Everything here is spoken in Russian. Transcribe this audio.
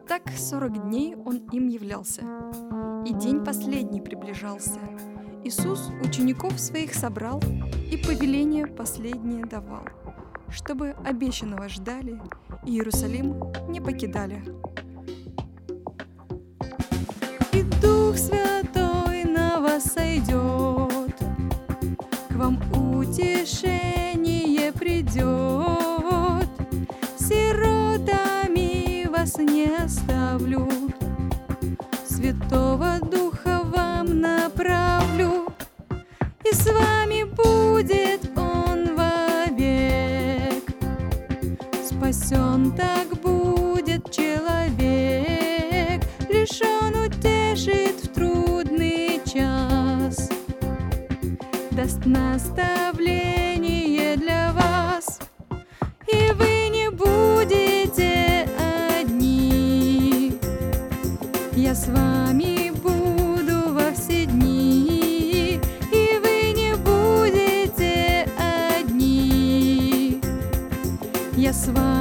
Так 40 дней он им являлся, и день последний приближался. Иисус учеников своих собрал и повеление последнее давал, чтобы обещанного ждали и Иерусалим не покидали. И Дух Святой на вас сойдет, к вам утешение придет, сиротами вас не оставлю, Святого Духа вам направлю, и с вами будет Он вовек. Спасен так будет человек, лишь Он утешит в трудный час, даст наставление для вас, и вы не будете одни. Я с вами буду во все дни, и вы не будете одни. Я с вами